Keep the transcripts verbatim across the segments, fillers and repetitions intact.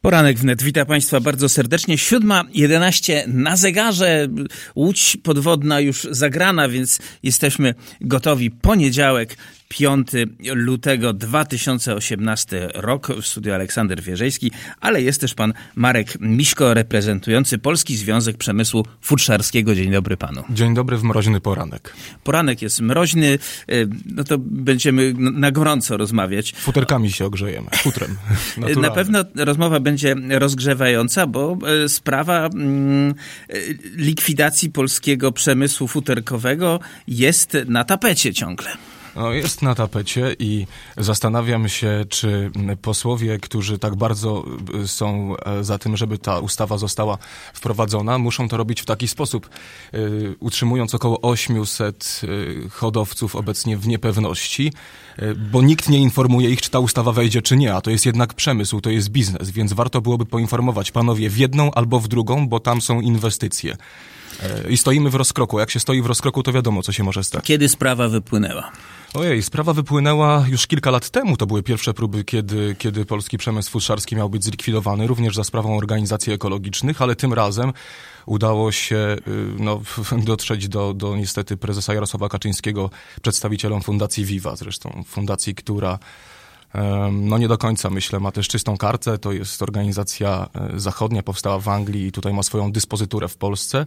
Poranek wnet. Witam Państwa bardzo serdecznie. siódma jedenaście na zegarze. Łódź podwodna już zagrana, więc jesteśmy gotowi. Poniedziałek, piątego lutego dwa tysiące osiemnasty rok. W studiu Aleksander Wierzejski, ale jest też pan Marek Miśko, reprezentujący Polski Związek Przemysłu Futrzarskiego. Dzień dobry panu. Dzień dobry w mroźny poranek. Poranek jest mroźny, no to będziemy na gorąco rozmawiać. Futerkami się ogrzejemy, futrem. Naturalne. Na pewno rozmowa będzie rozgrzewająca, bo sprawa mm, likwidacji polskiego przemysłu futerkowego jest na tapecie ciągle. No, jest na tapecie i zastanawiam się, czy posłowie, którzy tak bardzo są za tym, żeby ta ustawa została wprowadzona, muszą to robić w taki sposób, y, utrzymując około osiemset y, hodowców obecnie w niepewności, y, bo nikt nie informuje ich, czy ta ustawa wejdzie, czy nie, a to jest jednak przemysł, to jest biznes, więc warto byłoby poinformować panowie w jedną albo w drugą, bo tam są inwestycje. I stoimy w rozkroku. Jak się stoi w rozkroku, to wiadomo, co się może stać. Kiedy sprawa wypłynęła? Ojej, sprawa wypłynęła już kilka lat temu. To były pierwsze próby, kiedy, kiedy polski przemysł futrzarski miał być zlikwidowany, również za sprawą organizacji ekologicznych, ale tym razem udało się no, dotrzeć do, do niestety prezesa Jarosława Kaczyńskiego, przedstawicielom Fundacji Viva, zresztą fundacji, która no nie do końca, myślę, ma też czystą kartę. To jest organizacja zachodnia, powstała w Anglii i tutaj ma swoją dyspozyturę w Polsce.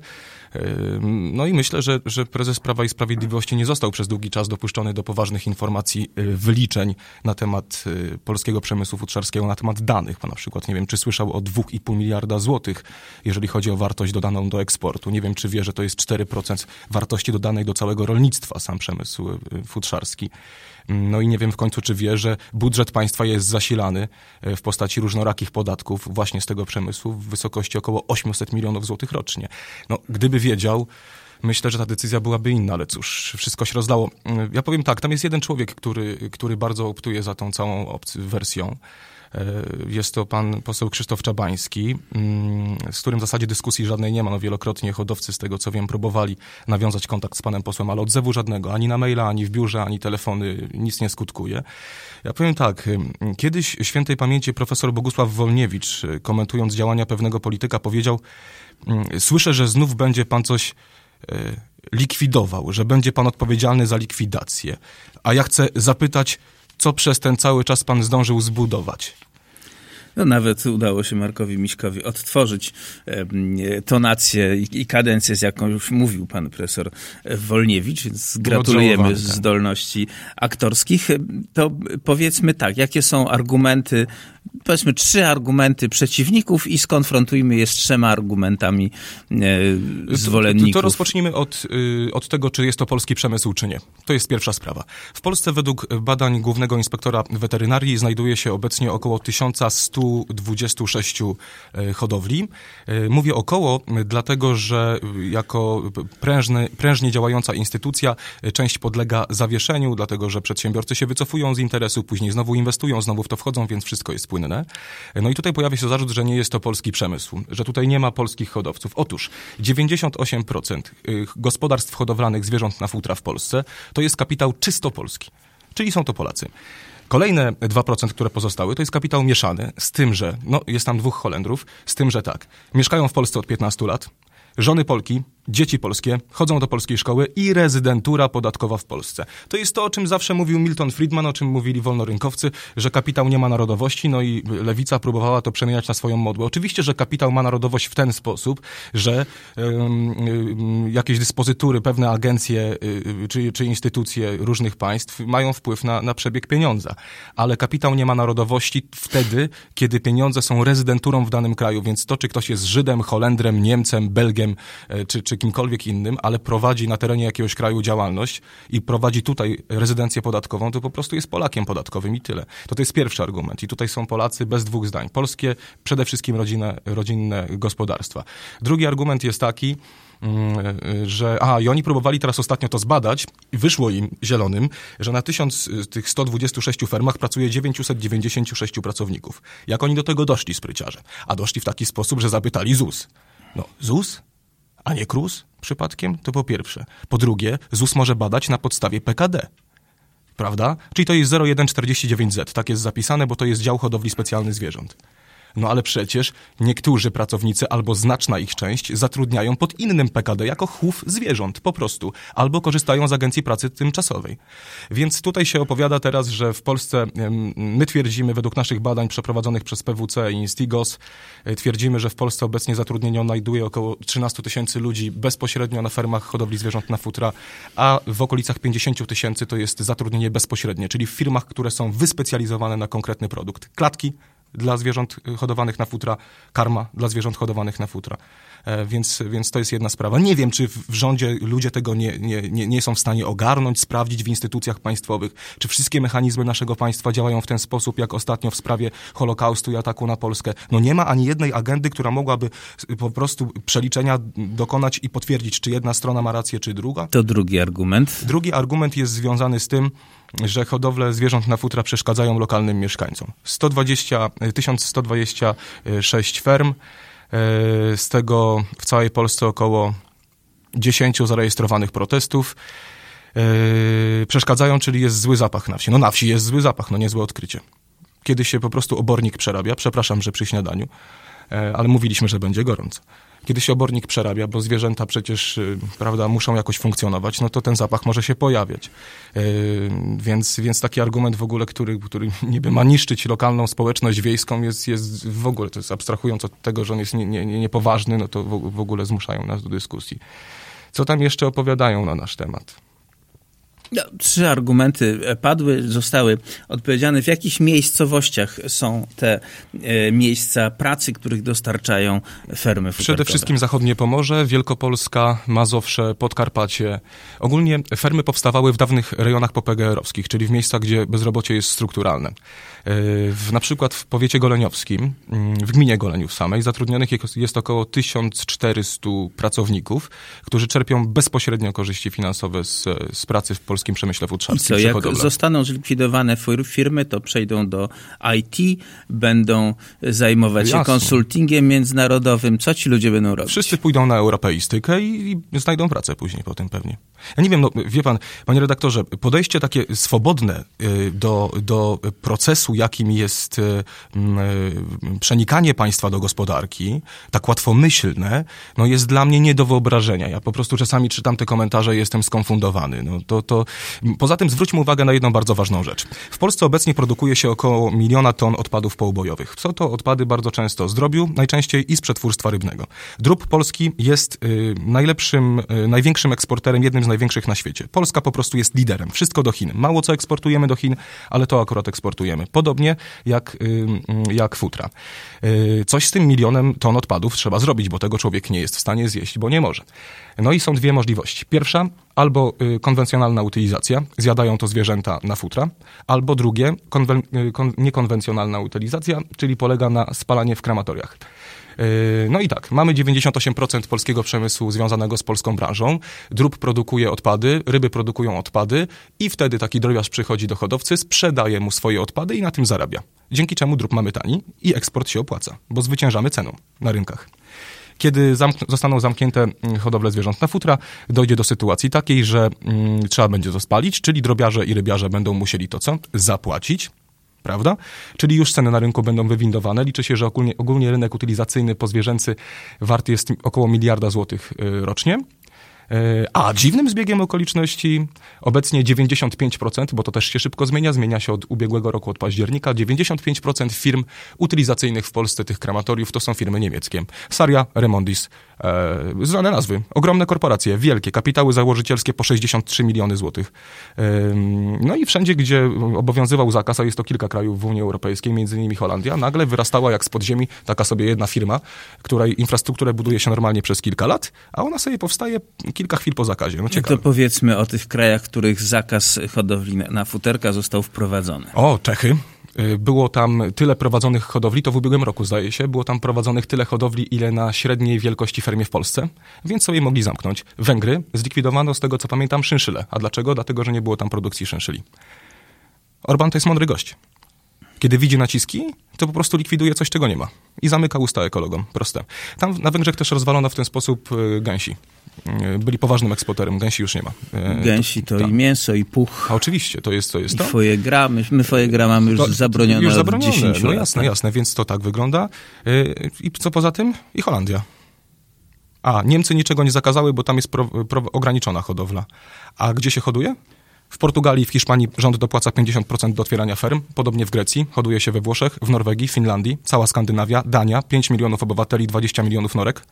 No i myślę, że, że prezes Prawa i Sprawiedliwości nie został przez długi czas dopuszczony do poważnych informacji, wyliczeń na temat polskiego przemysłu futrzarskiego, na temat danych. Pan na przykład, nie wiem, czy słyszał o dwa i pół miliarda złotych, jeżeli chodzi o wartość dodaną do eksportu. Nie wiem, czy wie, że to jest cztery procent wartości dodanej do całego rolnictwa, sam przemysł futrzarski. No i nie wiem w końcu, czy wie, że budżet państwa jest zasilany w postaci różnorakich podatków właśnie z tego przemysłu w wysokości około osiemset milionów złotych rocznie. No, gdyby wiedział, myślę, że ta decyzja byłaby inna, ale cóż, wszystko się rozlało. Ja powiem tak, tam jest jeden człowiek, który, który bardzo optuje za tą całą wersją. Jest to pan poseł Krzysztof Czabański, z którym w zasadzie dyskusji żadnej nie ma. No wielokrotnie hodowcy, z tego co wiem, próbowali nawiązać kontakt z panem posłem, ale odzewu żadnego, ani na maila, ani w biurze, ani telefony, nic nie skutkuje. Ja powiem tak, kiedyś świętej pamięci profesor Bogusław Wolniewicz, komentując działania pewnego polityka, powiedział: słyszę, że znów będzie pan coś likwidował, że będzie pan odpowiedzialny za likwidację. A ja chcę zapytać, co przez ten cały czas pan zdążył zbudować? No nawet udało się Markowi Miśkowi odtworzyć e, tonację i, i kadencję, z jaką już mówił pan profesor Wolniewicz, więc gratulujemy zdolności aktorskich. To powiedzmy tak, jakie są argumenty, powiedzmy trzy argumenty przeciwników i skonfrontujmy je z trzema argumentami e, zwolenników. To, to rozpocznijmy od, od tego, czy jest to polski przemysł, czy nie. To jest pierwsza sprawa. W Polsce według badań Głównego Inspektora Weterynarii znajduje się obecnie około tysiąc sto dwadzieścia sześć hodowli. Mówię około, dlatego że jako prężny, prężnie działająca instytucja część podlega zawieszeniu, dlatego że przedsiębiorcy się wycofują z interesu, później znowu inwestują, znowu w to wchodzą, więc wszystko jest płynne. No i tutaj pojawia się zarzut, że nie jest to polski przemysł, że tutaj nie ma polskich hodowców. Otóż dziewięćdziesiąt osiem procent gospodarstw hodowlanych zwierząt na futra w Polsce to jest kapitał czysto polski, czyli są to Polacy. Kolejne dwa procent, które pozostały, to jest kapitał mieszany, z tym, że, no jest tam dwóch Holendrów, z tym, że tak, mieszkają w Polsce od piętnastu lat, żony Polki, dzieci polskie, chodzą do polskiej szkoły i rezydentura podatkowa w Polsce. To jest to, o czym zawsze mówił Milton Friedman, o czym mówili wolnorynkowcy, że kapitał nie ma narodowości, no i lewica próbowała to przemieniać na swoją modłę. Oczywiście, że kapitał ma narodowość w ten sposób, że um, jakieś dyspozytury, pewne agencje y, czy, czy instytucje różnych państw mają wpływ na, na przebieg pieniądza. Ale kapitał nie ma narodowości wtedy, kiedy pieniądze są rezydenturą w danym kraju, więc to, czy ktoś jest Żydem, Holendrem, Niemcem, Belgiem, czy, czy kimkolwiek innym, ale prowadzi na terenie jakiegoś kraju działalność i prowadzi tutaj rezydencję podatkową, to po prostu jest Polakiem podatkowym i tyle. To to jest pierwszy argument. I tutaj są Polacy bez dwóch zdań. Polskie, przede wszystkim rodzinne, rodzinne gospodarstwa. Drugi argument jest taki, że a i oni próbowali teraz ostatnio to zbadać i wyszło im zielonym, że na tysiąc tych sto dwudziestu sześciu fermach pracuje dziewięćset dziewięćdziesięciu sześciu pracowników. Jak oni do tego doszli, spryciarze? A doszli w taki sposób, że zapytali ZUS. No, ZUS? A nie K R U S przypadkiem? To po pierwsze. Po drugie, ZUS może badać na podstawie P K D. Prawda? Czyli to jest zero jeden czterdzieści dziewięć Z. Tak jest zapisane, bo to jest dział hodowli specjalnych zwierząt. No ale przecież niektórzy pracownicy albo znaczna ich część zatrudniają pod innym P K D jako chów zwierząt po prostu, albo korzystają z agencji pracy tymczasowej. Więc tutaj się opowiada teraz, że w Polsce my twierdzimy według naszych badań przeprowadzonych przez P W C i Instigos, twierdzimy, że w Polsce obecnie zatrudnienie znajduje około trzynaście tysięcy ludzi bezpośrednio na fermach hodowli zwierząt na futra, a w okolicach pięćdziesiąt tysięcy to jest zatrudnienie bezpośrednie, czyli w firmach, które są wyspecjalizowane na konkretny produkt. Klatki dla zwierząt hodowanych na futra, karma dla zwierząt hodowanych na futra. E, więc, więc to jest jedna sprawa. Nie wiem, czy w rządzie ludzie tego nie, nie, nie, nie są w stanie ogarnąć, sprawdzić w instytucjach państwowych, czy wszystkie mechanizmy naszego państwa działają w ten sposób, jak ostatnio w sprawie Holokaustu i ataku na Polskę. No nie ma ani jednej agendy, która mogłaby po prostu przeliczenia dokonać i potwierdzić, czy jedna strona ma rację, czy druga. To drugi argument. Drugi argument jest związany z tym, że hodowle zwierząt na futra przeszkadzają lokalnym mieszkańcom. sto dwadzieścia, tysiąc sto dwadzieścia sześć ferm, z tego w całej Polsce około dziesięć zarejestrowanych protestów. Przeszkadzają, czyli jest zły zapach na wsi. No na wsi jest zły zapach, no niezłe odkrycie. Kiedy się po prostu obornik przerabia, przepraszam, że przy śniadaniu, ale mówiliśmy, że będzie gorąco. Kiedy się obornik przerabia, bo zwierzęta przecież, prawda, muszą jakoś funkcjonować, no to ten zapach może się pojawiać. Yy, więc, więc taki argument w ogóle, który, który niby ma niszczyć lokalną społeczność wiejską, jest, jest w ogóle, to jest abstrahując od tego, że on jest nie, nie, nie, niepoważny, no to w, w ogóle zmuszają nas do dyskusji. Co tam jeszcze opowiadają na nasz temat? No, trzy argumenty padły, zostały odpowiedziane. W jakich miejscowościach są te e, miejsca pracy, których dostarczają fermy futerkowe? Przede wszystkim Zachodnie Pomorze, Wielkopolska, Mazowsze, Podkarpacie. Ogólnie fermy powstawały w dawnych rejonach popegeerowskich, czyli w miejscach, gdzie bezrobocie jest strukturalne. E, w, na przykład w powiecie goleniowskim, w gminie Goleniów samej, zatrudnionych jest około tysiąc czterysta pracowników, którzy czerpią bezpośrednio korzyści finansowe z, z pracy w polskim przemyśle futrzarskim. I co, jak zostaną zlikwidowane firmy, to przejdą do I T, będą zajmować się Jasne. konsultingiem międzynarodowym. Co ci ludzie będą robić? Wszyscy pójdą na europeistykę i, i znajdą pracę później po tym pewnie. Ja nie wiem, no wie pan, panie redaktorze, podejście takie swobodne y, do, do procesu, jakim jest y, y, przenikanie państwa do gospodarki, tak łatwomyślne, no jest dla mnie nie do wyobrażenia. Ja po prostu czasami czytam te komentarze i jestem skonfundowany. No to, to Poza tym zwróćmy uwagę na jedną bardzo ważną rzecz. W Polsce obecnie produkuje się około miliona ton odpadów poubojowych. Są to odpady bardzo często z drobiu, najczęściej i z przetwórstwa rybnego. Drób polski jest y, najlepszym, y, największym eksporterem, jednym z największych na świecie. Polska po prostu jest liderem. Wszystko do Chin. Mało co eksportujemy do Chin, ale to akurat eksportujemy. Podobnie jak, y, jak futra. Y, coś z tym milionem ton odpadów trzeba zrobić, bo tego człowiek nie jest w stanie zjeść, bo nie może. No i są dwie możliwości. Pierwsza, albo y, konwencjonalna utylizacja, zjadają to zwierzęta na futra, albo drugie, konwen- y, kon- niekonwencjonalna utylizacja, czyli polega na spalanie w krematoriach. Y, no i tak, mamy dziewięćdziesiąt osiem procent polskiego przemysłu związanego z polską branżą, drób produkuje odpady, ryby produkują odpady i wtedy taki drobiarz przychodzi do hodowcy, sprzedaje mu swoje odpady i na tym zarabia. Dzięki czemu drób mamy tani i eksport się opłaca, bo zwyciężamy ceną na rynkach. Kiedy zamk- zostaną zamknięte hodowle zwierząt na futra, dojdzie do sytuacji takiej, że mm, trzeba będzie to spalić, czyli drobiarze i rybiarze będą musieli to co? Zapłacić, prawda? Czyli już ceny na rynku będą wywindowane. Liczy się, że ogólnie, ogólnie rynek utylizacyjny pozwierzęcy wart jest około miliarda złotych y, rocznie. A dziwnym zbiegiem okoliczności obecnie dziewięćdziesiąt pięć procent, bo to też się szybko zmienia, zmienia się od ubiegłego roku, od października, dziewięćdziesiąt pięć procent firm utylizacyjnych w Polsce, tych krematoriów, to są firmy niemieckie. Saria, Remondis, e, znane nazwy, ogromne korporacje, wielkie, kapitały założycielskie po sześćdziesiąt trzy miliony złotych. E, no i wszędzie, gdzie obowiązywał zakaz, a jest to kilka krajów w Unii Europejskiej, między innymi Holandia, nagle wyrastała jak z podziemi taka sobie jedna firma, której infrastrukturę buduje się normalnie przez kilka lat, a ona sobie powstaje kilka chwil po zakazie. No ciekawe. To powiedzmy o tych krajach, w których zakaz hodowli na futerka został wprowadzony. O, Czechy. Było tam tyle prowadzonych hodowli, to w ubiegłym roku zdaje się, było tam prowadzonych tyle hodowli, ile na średniej wielkości fermie w Polsce, więc sobie mogli zamknąć. Węgry zlikwidowano, z tego co pamiętam, szynszyle. A dlaczego? Dlatego, że nie było tam produkcji szynszyli. Orban to jest mądry gość. Kiedy widzi naciski, to po prostu likwiduje coś, czego nie ma. I zamyka usta ekologom. Proste. Tam na Węgrzech też rozwalono w ten sposób gęsi. Byli poważnym eksporterem. Gęsi już nie ma. Gęsi to, to i mięso, i puch. A oczywiście, to jest to. Jest I to. foie gras. My, my foie gras mamy już to, zabronione już zabronione. od dziesięciu no lat. jasne, jasne, więc to tak wygląda. I co poza tym? I Holandia. A, Niemcy niczego nie zakazały, bo tam jest pro, pro, ograniczona hodowla. A gdzie się hoduje? W Portugalii i w Hiszpanii rząd dopłaca pięćdziesiąt procent do otwierania ferm, podobnie w Grecji, hoduje się we Włoszech, w Norwegii, w Finlandii, cała Skandynawia, Dania, pięć milionów obywateli, dwadzieścia milionów norek.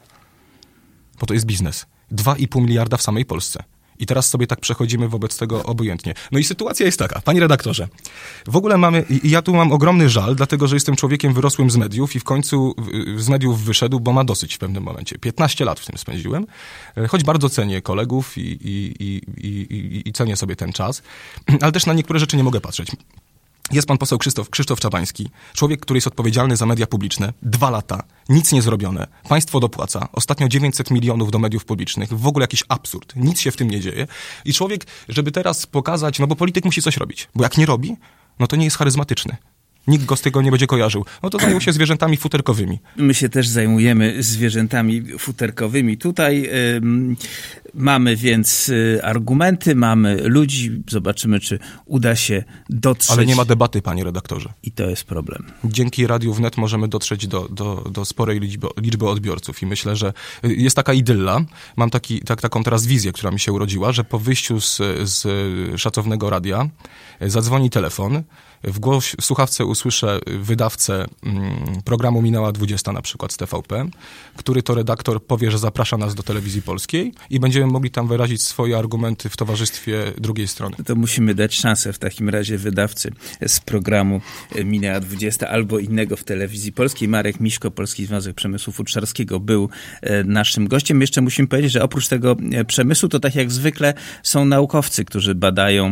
Bo to jest biznes. dwa i pół miliarda w samej Polsce. I teraz sobie tak przechodzimy wobec tego obojętnie. No i sytuacja jest taka, panie redaktorze, w ogóle mamy, i ja tu mam ogromny żal, dlatego że jestem człowiekiem wyrosłym z mediów i w końcu z mediów wyszedł, bo ma dosyć w pewnym momencie. piętnaście lat w tym spędziłem, choć bardzo cenię kolegów i, i, i, i, i cenię sobie ten czas, ale też na niektóre rzeczy nie mogę patrzeć. Jest pan poseł Krzysztof, Krzysztof Czabański, człowiek, który jest odpowiedzialny za media publiczne, dwa lata, nic nie zrobione, państwo dopłaca, ostatnio dziewięćset milionów do mediów publicznych, w ogóle jakiś absurd, nic się w tym nie dzieje i człowiek, żeby teraz pokazać, no bo polityk musi coś robić, bo jak nie robi, no to nie jest charyzmatyczny. Nikt go z tego nie będzie kojarzył. No to zajął się zwierzętami futerkowymi. My się też zajmujemy zwierzętami futerkowymi. Tutaj y, mamy więc y, argumenty, mamy ludzi. Zobaczymy, czy uda się dotrzeć. Ale nie ma debaty, panie redaktorze. I to jest problem. Dzięki Radiu Wnet możemy dotrzeć do, do, do sporej liczby, liczby odbiorców i myślę, że jest taka idylla. Mam taki, tak, taką teraz wizję, która mi się urodziła, że po wyjściu z, z szacownego radia zadzwoni telefon, w głos, w słuchawce usłyszę wydawcę mm, programu Minęła dwudziesta na przykład z T V P, który to redaktor powie, że zaprasza nas do Telewizji Polskiej i będziemy mogli tam wyrazić swoje argumenty w towarzystwie drugiej strony. To musimy dać szansę w takim razie wydawcy z programu Minęła dwudziesta albo innego w Telewizji Polskiej. Marek Miśko, Polski Związek Przemysłu Futrzarskiego, był naszym gościem. Jeszcze musimy powiedzieć, że oprócz tego przemysłu, to tak jak zwykle są naukowcy, którzy badają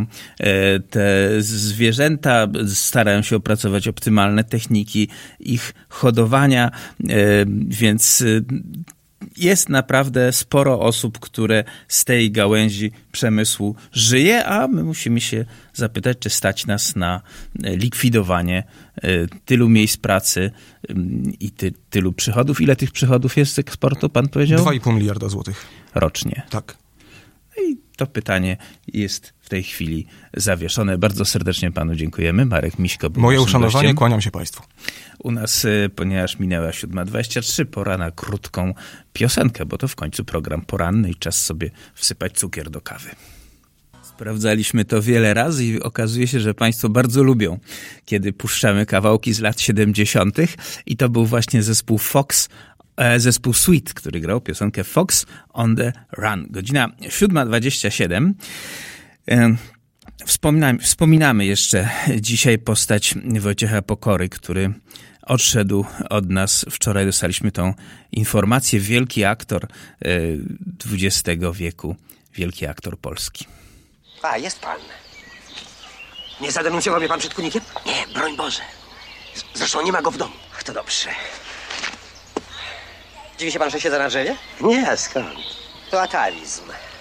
te zwierzęta, starają się opracować optymalne techniki ich hodowania, więc jest naprawdę sporo osób, które z tej gałęzi przemysłu żyje, a my musimy się zapytać, czy stać nas na likwidowanie tylu miejsc pracy i ty, tylu przychodów. Ile tych przychodów jest z eksportu, pan powiedział? dwa i pół miliarda złotych. Rocznie. Tak. I to pytanie jest w tej chwili zawieszone. Bardzo serdecznie panu dziękujemy. Marek Miśko był Moje naszym uszanowanie, gościem. Kłaniam się państwu. U nas, ponieważ minęła siódma dwadzieścia trzy, pora na krótką piosenkę, bo to w końcu program poranny i czas sobie wsypać cukier do kawy. Sprawdzaliśmy to wiele razy i okazuje się, że państwo bardzo lubią, kiedy puszczamy kawałki z lat siedemdziesiątych i to był właśnie zespół Fox, zespół Sweet, który grał piosenkę Fox on the Run. Godzina siódma dwadzieścia siedem. Wspominamy, wspominamy jeszcze dzisiaj postać Wojciecha Pokory, który odszedł od nas. Wczoraj dostaliśmy tą informację. Wielki aktor dwudziestego wieku, wielki aktor polski. A, jest pan. Nie zadenuncjował mnie pan przed kunikiem? Nie, broń Boże. Zresztą nie ma go w domu. Ach, to dobrze. Dziwi się pan, że siedzę na drzewie? Nie, skąd? To atawizm.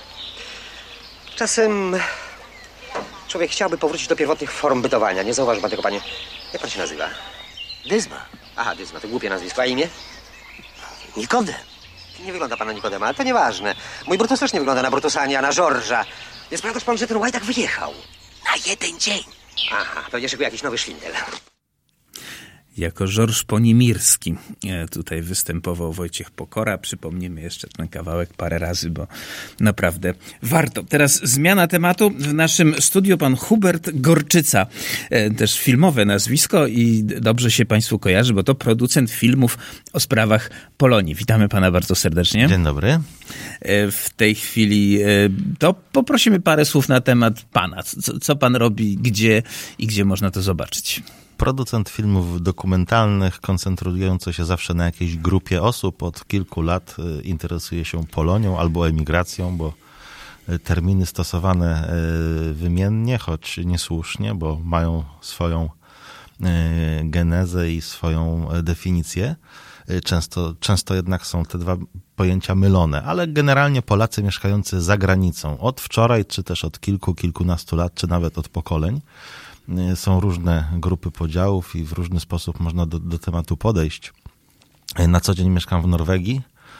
Czasem człowiek chciałby powrócić do pierwotnych form bytowania. Nie zauważy pan tego, panie. Jak pan się nazywa? Dyzma. Aha, Dyzma, to głupie nazwisko. A imię? Nikodem. Nie wygląda pan na Nikodema, ale to nieważne. Mój Brutus też nie wygląda na Brutusa, ani na Żorża. Więc prawdaż pan, że ten Łajdak wyjechał? Na jeden dzień. Aha, pewnie szykuje jakiś nowy szwindel. Jako Żorż Ponimirski tutaj występował Wojciech Pokora. Przypomnimy jeszcze ten kawałek parę razy, bo naprawdę warto. Teraz zmiana tematu. W naszym studiu pan Hubert Gorczyca. Też filmowe nazwisko i dobrze się państwu kojarzy, bo to producent filmów o sprawach Polonii. Witamy pana bardzo serdecznie. Dzień dobry. W tej chwili to poprosimy parę słów na temat pana. Co, co pan robi, gdzie i gdzie można to zobaczyć? Producent filmów dokumentalnych, koncentrujący się zawsze na jakiejś grupie osób. Od kilku lat interesuje się Polonią albo emigracją, bo terminy stosowane wymiennie, choć niesłusznie, bo mają swoją genezę i swoją definicję. Często, często jednak są te dwa pojęcia mylone, ale generalnie Polacy mieszkający za granicą od wczoraj, czy też od kilku, kilkunastu lat, czy nawet od pokoleń, są różne grupy podziałów i w różny sposób można do, do tematu podejść. Na co dzień mieszkam w Norwegii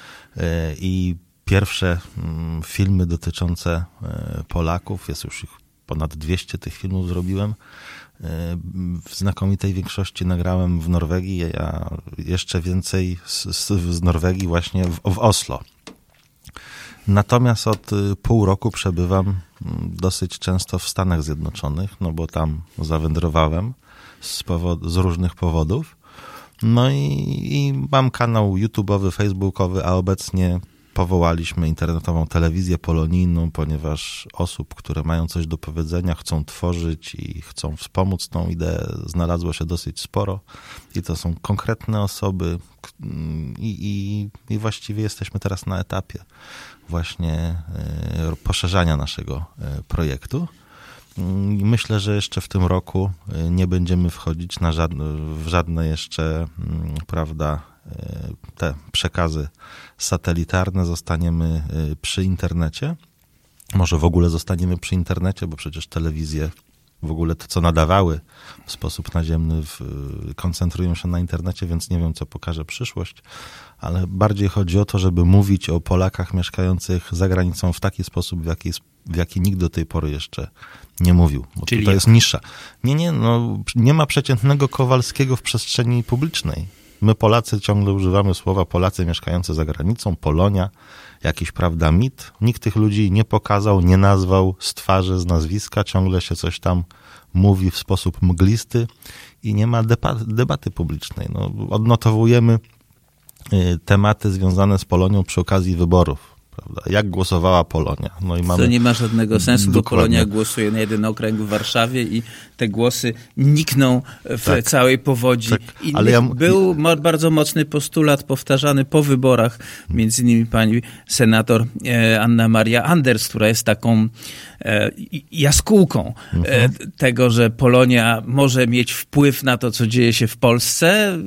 i pierwsze filmy dotyczące Polaków, jest już ich ponad dwieście tych filmów zrobiłem, w znakomitej większości nagrałem w Norwegii, a jeszcze więcej z, z Norwegii właśnie w, w Oslo. Natomiast od pół roku przebywam dosyć często w Stanach Zjednoczonych, no bo tam zawędrowałem z, powod- z różnych powodów. No i, i mam kanał YouTube'owy, Facebookowy, a obecnie powołaliśmy internetową telewizję polonijną, ponieważ osób, które mają coś do powiedzenia, chcą tworzyć i chcą wspomóc tą ideę, znalazło się dosyć sporo. I to są konkretne osoby i, i, i właściwie jesteśmy teraz na etapie właśnie poszerzania naszego projektu. Myślę, że jeszcze w tym roku nie będziemy wchodzić na żadne, w żadne jeszcze, prawda, te przekazy satelitarne. Zostaniemy przy internecie. Może w ogóle zostaniemy przy internecie, bo przecież telewizje w ogóle to, co nadawały w sposób naziemny, w, koncentrują się na internecie, więc nie wiem, co pokaże przyszłość, ale bardziej chodzi o to, żeby mówić o Polakach mieszkających za granicą w taki sposób, w jaki, w jaki nikt do tej pory jeszcze nie mówił. Bo Czyli to jest nisza. Nie, nie, no, nie ma przeciętnego Kowalskiego w przestrzeni publicznej. My Polacy ciągle używamy słowa Polacy mieszkający za granicą, Polonia, jakiś, prawda, mit. Nikt tych ludzi nie pokazał, nie nazwał z twarzy, z nazwiska. Ciągle się coś tam mówi w sposób mglisty i nie ma debaty, debaty publicznej. No, odnotowujemy y, tematy związane z Polonią przy okazji wyborów. Prawda? Jak głosowała Polonia? No i mamy... To nie ma żadnego sensu, Dokładnie. bo Polonia głosuje na jeden okręg w Warszawie i te głosy nikną w Tak. całej powodzi. Tak, Innych. ale ja- Był mo- bardzo mocny postulat powtarzany po wyborach, między innymi pani senator e, Anna Maria Anders, która jest taką e, jaskółką e, tego, że Polonia może mieć wpływ na to, co dzieje się w Polsce.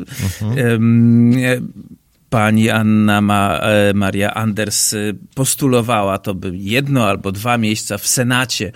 Em, e, Pani Anna Ma, Maria Anders postulowała, to by jedno albo dwa miejsca w Senacie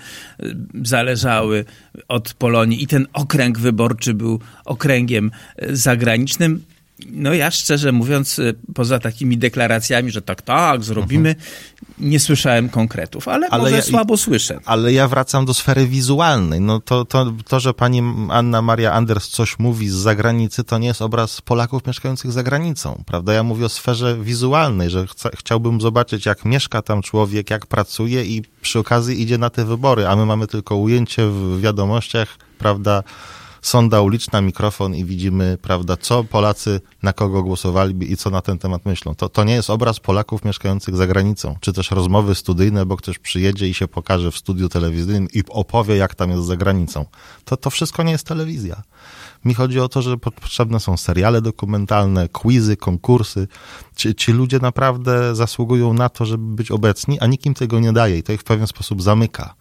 zależały od Polonii i ten okręg wyborczy był okręgiem zagranicznym. No ja szczerze mówiąc, poza takimi deklaracjami, że tak, tak, zrobimy, mhm. nie słyszałem konkretów, ale, ale może ja, słabo słyszę. Ale ja wracam do sfery wizualnej. No to, to, to, że pani Anna Maria Anders coś mówi z zagranicy, to nie jest obraz Polaków mieszkających za granicą, prawda? Ja mówię o sferze wizualnej, że chcę, chciałbym zobaczyć, jak mieszka tam człowiek, jak pracuje i przy okazji idzie na te wybory, a my mamy tylko ujęcie w wiadomościach, prawda, sonda uliczna, mikrofon i widzimy, prawda, co Polacy na kogo głosowali i co na ten temat myślą. To, to nie jest obraz Polaków mieszkających za granicą, czy też rozmowy studyjne, bo ktoś przyjedzie i się pokaże w studiu telewizyjnym i opowie, jak tam jest za granicą. To, to wszystko nie jest telewizja. Mi chodzi o to, że potrzebne są seriale dokumentalne, quizy, konkursy. Ci, ci ludzie naprawdę zasługują na to, żeby być obecni, a nikt im tego nie daje i to ich w pewien sposób zamyka.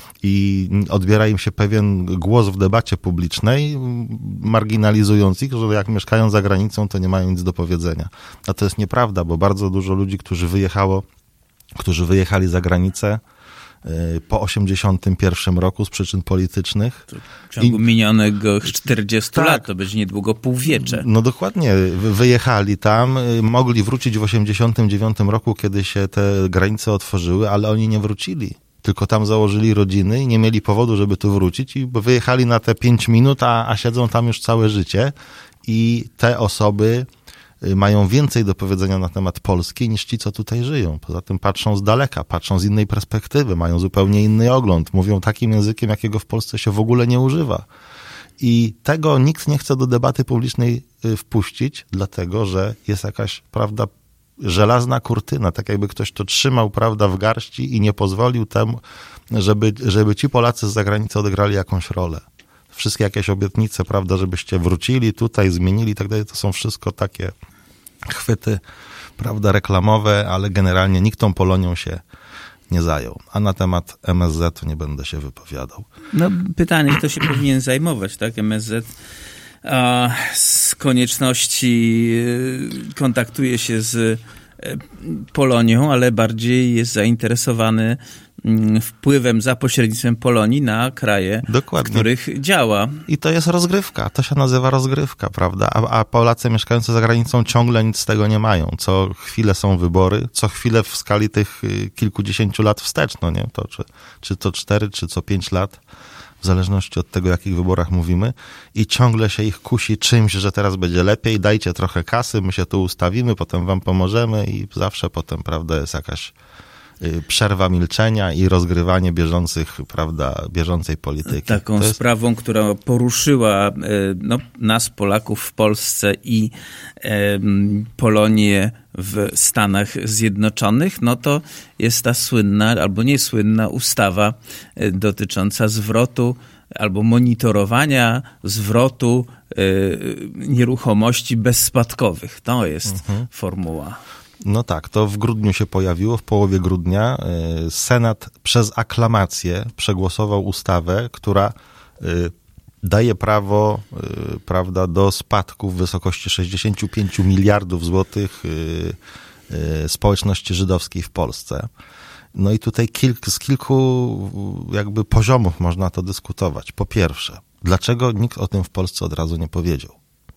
I odbiera im się pewien głos w debacie publicznej, marginalizując ich, że jak mieszkają za granicą, to nie mają nic do powiedzenia. A to jest nieprawda, bo bardzo dużo ludzi, którzy wyjechało, którzy wyjechali za granicę po osiemdziesiątym pierwszym roku z przyczyn politycznych. W ciągu I, minionego czterdziestu tak, lat, to będzie niedługo półwiecze. No dokładnie, wyjechali tam, mogli wrócić w osiemdziesiątym dziewiątym roku, kiedy się te granice otworzyły, ale oni nie wrócili. Tylko tam założyli rodziny i nie mieli powodu, żeby tu wrócić i wyjechali na te pięć minut, a, a siedzą tam już całe życie i te osoby mają więcej do powiedzenia na temat Polski niż ci, co tutaj żyją. Poza tym patrzą z daleka, patrzą z innej perspektywy, mają zupełnie inny ogląd, mówią takim językiem, jakiego w Polsce się w ogóle nie używa. I tego nikt nie chce do debaty publicznej wpuścić, dlatego że jest jakaś, prawda, żelazna kurtyna, tak jakby ktoś to trzymał, prawda, w garści i nie pozwolił temu, żeby, żeby ci Polacy z zagranicy odegrali jakąś rolę. Wszystkie jakieś obietnice, prawda, żebyście wrócili tutaj, zmienili i tak dalej, to są wszystko takie chwyty, prawda, reklamowe, ale generalnie nikt tą Polonią się nie zajął. A na temat M S Z to nie będę się wypowiadał. No pytanie, kto się powinien zajmować, tak? M S Z a z konieczności kontaktuje się z Polonią, ale bardziej jest zainteresowany wpływem za pośrednictwem Polonii na kraje, Dokładnie. w których działa. I to jest rozgrywka, to się nazywa rozgrywka, prawda? A, a Polacy mieszkający za granicą ciągle nic z tego nie mają. Co chwilę są wybory, co chwilę w skali tych kilkudziesięciu lat wstecz, no nie? To, czy, czy to cztery, czy co pięć lat, w zależności od tego, o jakich wyborach mówimy, i ciągle się ich kusi czymś, że teraz będzie lepiej, dajcie trochę kasy, my się tu ustawimy, potem wam pomożemy i zawsze potem, prawda, jest jakaś przerwa milczenia i rozgrywanie bieżących, prawda, bieżącej polityki. Taką jest... sprawą, która poruszyła no, nas, Polaków w Polsce i e, Polonię w Stanach Zjednoczonych, no to jest ta słynna, albo niesłynna ustawa dotycząca zwrotu albo monitorowania zwrotu e, nieruchomości bezspadkowych. To jest mhm. formuła. No tak, to w grudniu się pojawiło, w połowie grudnia. Senat przez aklamację przegłosował ustawę, która daje prawo, prawda, do spadku w wysokości sześćdziesiąt pięć miliardów złotych społeczności żydowskiej w Polsce. No i tutaj kilk, z kilku jakby poziomów można to dyskutować. Po pierwsze, dlaczego nikt o tym w Polsce od razu nie powiedział?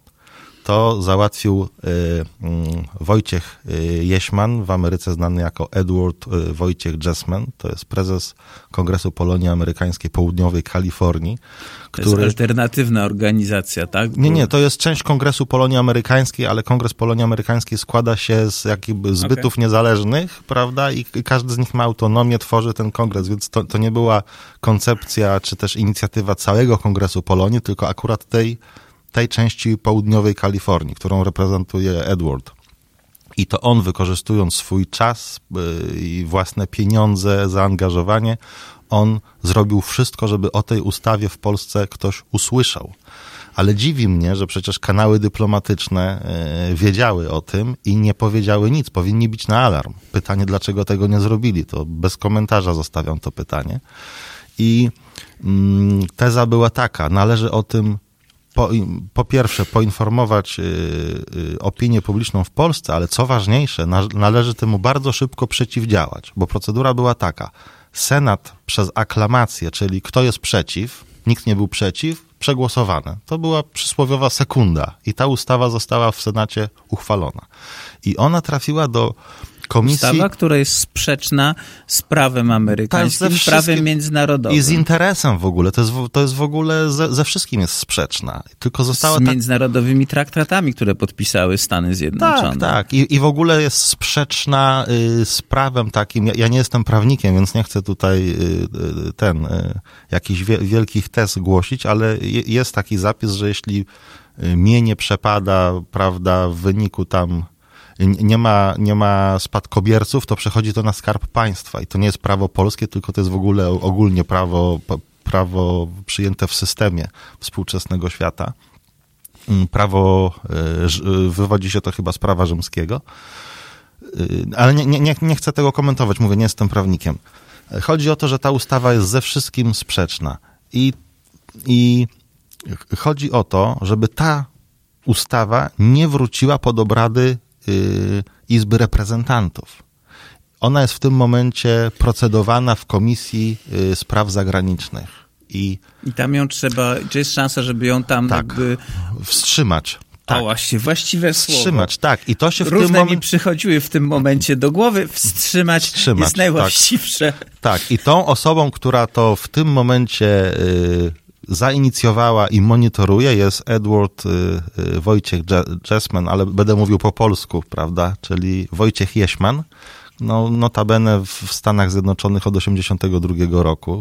To załatwił y, y, Wojciech Jeśman, w Ameryce znany jako Edward y, Wojciech Jesman. To jest prezes Kongresu Polonii Amerykańskiej Południowej Kalifornii. Który... To jest alternatywna organizacja, tak? Nie, nie, to jest część Kongresu Polonii Amerykańskiej, ale Kongres Polonii Amerykańskiej składa się z jakby zbytów okay. niezależnych, prawda? I, I każdy z nich ma autonomię, tworzy ten kongres, więc to, to nie była koncepcja czy też inicjatywa całego Kongresu Polonii, tylko akurat tej tej części południowej Kalifornii, którą reprezentuje Edward. I to on, wykorzystując swój czas i własne pieniądze, zaangażowanie, on zrobił wszystko, żeby o tej ustawie w Polsce ktoś usłyszał. Ale dziwi mnie, że przecież kanały dyplomatyczne wiedziały o tym i nie powiedziały nic. Powinni bić na alarm. Pytanie, dlaczego tego nie zrobili, to bez komentarza zostawiam to pytanie. I mm, teza była taka, należy o tym Po, po pierwsze poinformować y, y, opinię publiczną w Polsce, ale co ważniejsze, na, należy temu bardzo szybko przeciwdziałać, bo procedura była taka. Senat przez aklamację, czyli kto jest przeciw, nikt nie był przeciw, przegłosowane. To była przysłowiowa sekunda i ta ustawa została w Senacie uchwalona. I ona trafiła do komisji... Ustawa, która jest sprzeczna z prawem amerykańskim, z prawem międzynarodowym. I z interesem w ogóle. To jest, to jest w ogóle ze, ze wszystkim jest sprzeczna. Tylko została z tak... międzynarodowymi traktatami, które podpisały Stany Zjednoczone. Tak, tak. I, i w ogóle jest sprzeczna y, z prawem takim. Ja, ja nie jestem prawnikiem, więc nie chcę tutaj y, ten y, jakichś wie, wielkich tez głosić, ale je, jest taki zapis, że jeśli mienie przepada, prawda, w wyniku tam nie ma, nie ma spadkobierców, to przechodzi to na Skarb Państwa i to nie jest prawo polskie, tylko to jest w ogóle ogólnie prawo, prawo przyjęte w systemie współczesnego świata. Prawo, wywodzi się to chyba z prawa rzymskiego, ale nie, nie, nie chcę tego komentować, mówię, nie jestem prawnikiem. Chodzi o to, że ta ustawa jest ze wszystkim sprzeczna i, i chodzi o to, żeby ta ustawa nie wróciła pod obrady Izby Reprezentantów. Ona jest w tym momencie procedowana w Komisji Spraw Zagranicznych. I, I tam ją trzeba, czy jest szansa, żeby ją tam tak, jakby... wstrzymać. Tak. O właśnie, właściwe słowo. Wstrzymać, tak. I to się w Różne tym momencie... mi przychodziły w tym momencie do głowy. Wstrzymać, wstrzymać jest najwłaściwsze. Tak. tak. I tą osobą, która to w tym momencie... Y, zainicjowała i monitoruje jest Edward y, y, Wojciech Jesman, ale będę mówił po polsku, prawda, czyli Wojciech Jeśman, no, notabene w Stanach Zjednoczonych od osiemdziesiątego drugiego roku,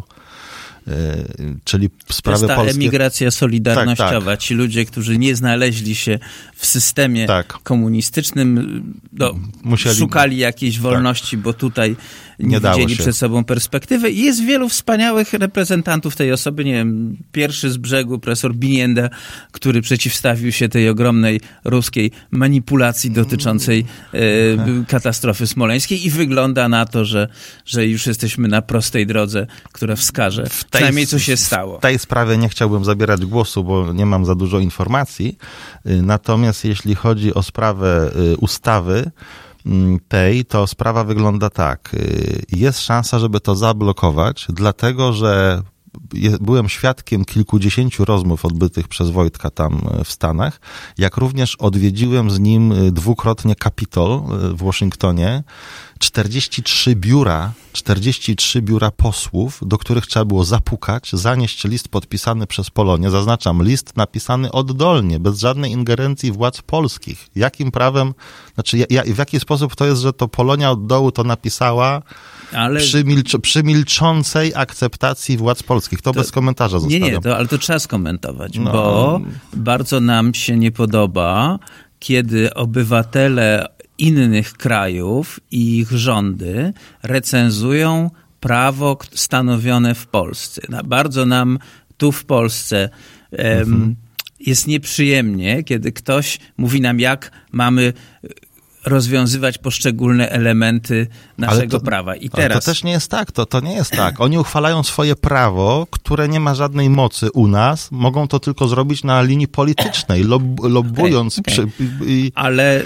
y, czyli sprawy polskie. To jest ta polskie... emigracja solidarnościowa. Tak, tak. Ci ludzie, którzy nie znaleźli się w systemie tak. komunistycznym, no, Musieli... szukali jakiejś wolności, tak. bo tutaj nie, nie widzieli przed sobą perspektywy. I jest wielu wspaniałych reprezentantów tej osoby. Nie wiem, pierwszy z brzegu, profesor Binienda, który przeciwstawił się tej ogromnej ruskiej manipulacji dotyczącej e, katastrofy smoleńskiej i wygląda na to, że, że już jesteśmy na prostej drodze, która wskaże w tej, przynajmniej co się stało. W tej sprawie nie chciałbym zabierać głosu, bo nie mam za dużo informacji. Natomiast jeśli chodzi o sprawę ustawy, tej, to sprawa wygląda tak. Jest szansa, żeby to zablokować, dlatego że byłem świadkiem kilkudziesięciu rozmów odbytych przez Wojtka tam w Stanach, jak również odwiedziłem z nim dwukrotnie Kapitol w Waszyngtonie, czterdzieści trzy biura, czterdzieści trzy biura posłów, do których trzeba było zapukać, zanieść list podpisany przez Polonię. Zaznaczam, list napisany oddolnie, bez żadnej ingerencji władz polskich. Jakim prawem, znaczy ja, ja, w jaki sposób to jest, że to Polonia od dołu to napisała, ale... przy, milcz, przy milczącej akceptacji władz polskich. To, to bez komentarza zostawiam. Nie, nie, to, ale to trzeba skomentować, no. bo bardzo nam się nie podoba, kiedy obywatele innych krajów i ich rządy recenzują prawo stanowione w Polsce. Bardzo nam tu w Polsce em, mhm. jest nieprzyjemnie, kiedy ktoś mówi nam, jak mamy rozwiązywać poszczególne elementy naszego to, prawa. I teraz... Ale to też nie jest tak, to, to nie jest tak. Oni uchwalają swoje prawo, które nie ma żadnej mocy u nas, mogą to tylko zrobić na linii politycznej, lob, lobbując. Okay, okay. Przy, i... Ale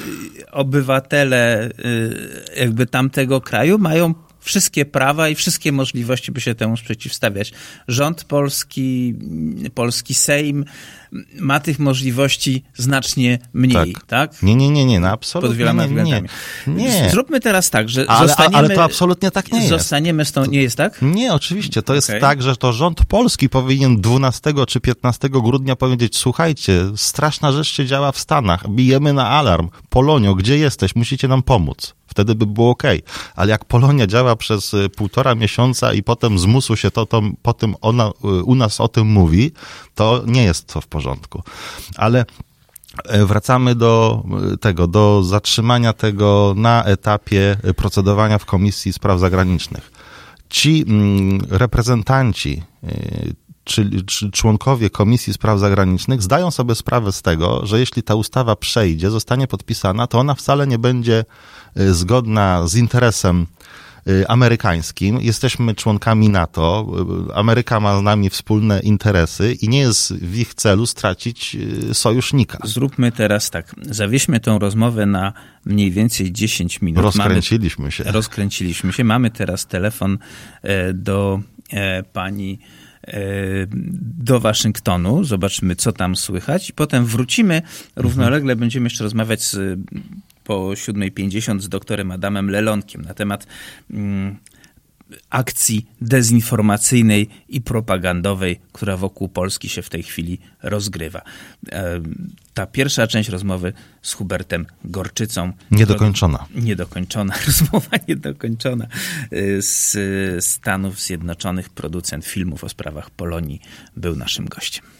obywatele jakby tamtego kraju mają wszystkie prawa i wszystkie możliwości, by się temu przeciwstawiać. Rząd polski, polski Sejm ma tych możliwości znacznie mniej, tak? tak? Nie, nie, nie, nie, no absolutnie Pod wieloma nie, nie, nie. Zróbmy teraz tak, że ale, zostaniemy... Ale to absolutnie tak nie jest. Zostaniemy z tą... Nie jest tak? Nie, oczywiście. To jest okay. tak, że to rząd polski powinien dwunastego czy piętnastego grudnia powiedzieć, słuchajcie, straszna rzecz się działa w Stanach, bijemy na alarm. Polonio, gdzie jesteś? Musicie nam pomóc. Wtedy by było okej. Okay. Ale jak Polonia działa przez półtora miesiąca i potem zmusu się to, to potem ona u nas o tym mówi, to nie jest to w porządku. Ale wracamy do tego, do zatrzymania tego na etapie procedowania w Komisji Spraw Zagranicznych. Ci reprezentanci, czyli członkowie Komisji Spraw Zagranicznych zdają sobie sprawę z tego, że jeśli ta ustawa przejdzie, zostanie podpisana, to ona wcale nie będzie zgodna z interesem amerykańskim. Jesteśmy członkami NATO, Ameryka ma z nami wspólne interesy i nie jest w ich celu stracić sojusznika. Zróbmy teraz tak, zawieźmy tą rozmowę na mniej więcej dziesięć minut. Rozkręciliśmy Mamy, się. Rozkręciliśmy się. Mamy teraz telefon do pani do Waszyngtonu, zobaczymy, co tam słychać i potem wrócimy, równolegle mhm. będziemy jeszcze rozmawiać z, po siódmej pięćdziesiąt z doktorem Adamem Lelonkiem na temat mm, akcji dezinformacyjnej i propagandowej, która wokół Polski się w tej chwili rozgrywa. E, ta pierwsza część rozmowy z Hubertem Gorczycą. Niedokończona. Niedokończona. Rozmowa niedokończona. Z Stanów Zjednoczonych, producent filmów o sprawach Polonii, był naszym gościem.